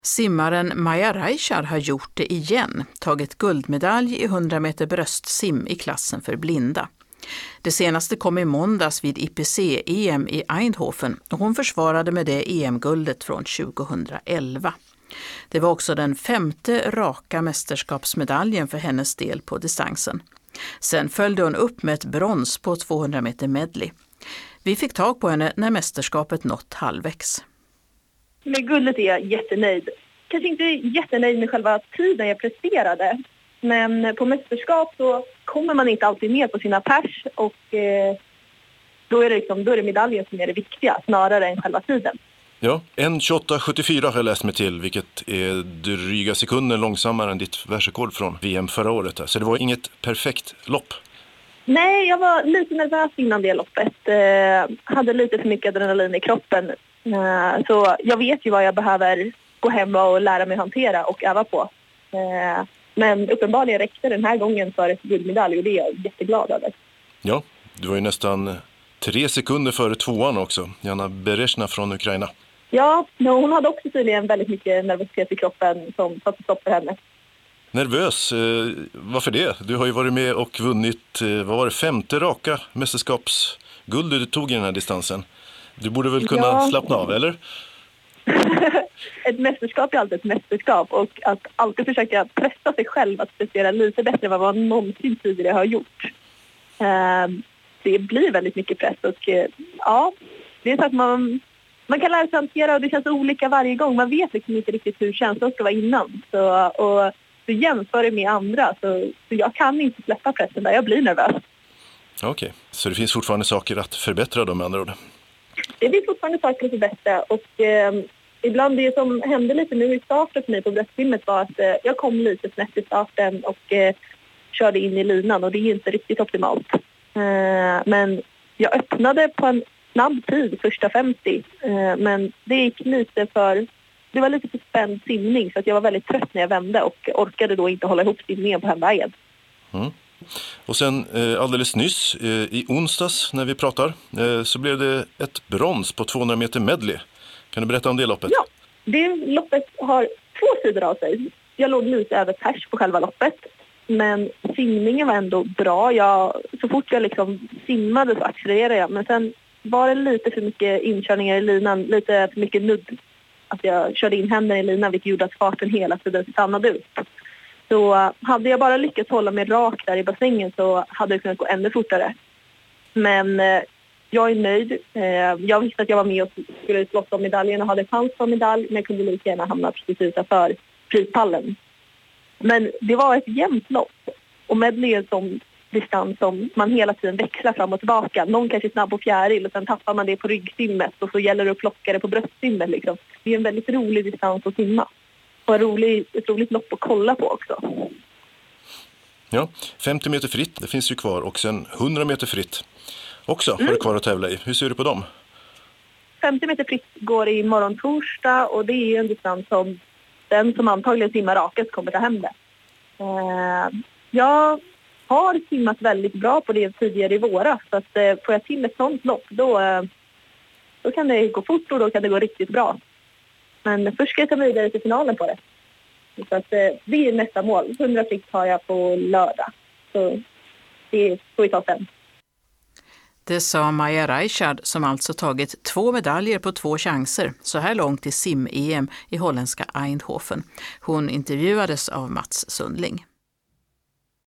Simmaren Maja Reichard har gjort det igen, tagit guldmedalj i 100 meter bröstsim i klassen för blinda. Det senaste kom i måndags vid IPC-EM i Eindhoven och hon försvarade med det EM-guldet från 2011. Det var också den 5:e raka mästerskapsmedaljen för hennes del på distansen. Sen följde hon upp med ett brons på 200 meter medley. Vi fick tag på henne när mästerskapet nått halvvägs. Med guldet är jag jättenöjd. Kanske inte jättenöjd med själva tiden jag presterade. Men på mästerskap så kommer man inte alltid ner på sina pers. Och då är det medaljen som är det viktiga snarare än själva tiden. Ja, 1:28,74 har jag läst mig till, vilket är dryga sekunder långsammare än ditt världsrekord från VM förra året. Så det var inget perfekt lopp. Nej, jag var lite nervös innan det loppet. Hade lite för mycket adrenalin i kroppen. Så jag vet ju vad jag behöver gå hem och lära mig hantera och öva på. Men uppenbarligen räckte den här gången för ett guldmedalj och det är jag jätteglad över. Ja, du var ju nästan 3 sekunder före tvåan också, Jana Berezhna från Ukraina. Ja, hon hade också tydligen väldigt mycket nervositet i kroppen som satte stopp för henne. Nervös? Varför det? Du har ju varit med och vunnit, vad var det, 5:e raka mästerskapsguld du tog i den här distansen. Du borde väl kunna slappna av, eller? Ett mästerskap är alltid ett mästerskap och att alltid försöka pressa sig själv att prestera lite bättre än vad man någonsin tidigare har gjort. Det blir väldigt mycket press och ja, det är så att man kan lära sig hantera och det känns olika varje gång. Man vet liksom inte riktigt hur känslan ska vara innan. Så jämför det med andra så jag kan inte släppa pressen där, jag blir nervös. Okej, så det finns fortfarande saker att förbättra då med andra ord? Det finns fortfarande saker att förbättra och ibland det som hände lite nu i starten för mig på bröstsimmet var att jag kom lite snett i starten och körde in i linan och det är inte riktigt optimalt. Men jag öppnade på en snabb tid, första 50, men det gick lite det var lite för spänd simning så att jag var väldigt trött när jag vände och orkade då inte hålla ihop simningen på hemvägen. Mm. Och sen alldeles nyss, i onsdags när vi pratar, så blev det ett brons på 200 meter medley. Kan du berätta om det loppet? Ja, det loppet har 2 sidor av sig. Jag låg lite över pers på själva loppet. Men simningen var ändå bra. Så fort jag liksom simmade så accelererade jag. Men sen var det lite för mycket inkörningar i linan. Lite för mycket nudd. Att jag körde in händerna i linan vilket gjorde att farten hela tiden stannade ut. Så hade jag bara lyckats hålla mig rak där i bassängen så hade det kunnat gå ännu fortare. Men jag är nöjd. Jag visste att jag var med och skulle slåss om medaljen och hade chans på medalj. Men jag kunde lika gärna hamna precis utanför prispallen. Men det var ett jämnt lopp. Och medley är en sån distans som man hela tiden växlar fram och tillbaka. Någon kanske är snabb på fjäril och sen tappar man det på ryggsimmet. Och så gäller det att plocka det på bröstsimmet. Liksom. Det är en väldigt rolig distans att simma. Och ett roligt lopp att kolla på också. Ja, 50 meter fritt, det finns ju kvar. Och sen 100 meter fritt också har du kvar att tävla i. Hur ser du på dem? 50 meter fritt går i morgon torsdag och det är en distans som den som antagligen simmar rakast kommer ta hem det. Jag har simmat väldigt bra på det tidigare i våras. Så att får jag till ett sånt lopp då kan det gå fort och då kan det gå riktigt bra. Men först ska jag ta vidare till finalen på det. Så att det är nästa mål. 100 fritt har jag på lördag. Så det får vi ta sen. Det sa Maja Reichard som alltså tagit 2 medaljer på 2 chanser så här långt i sim-EM i holländska Eindhoven. Hon intervjuades av Mats Sundling.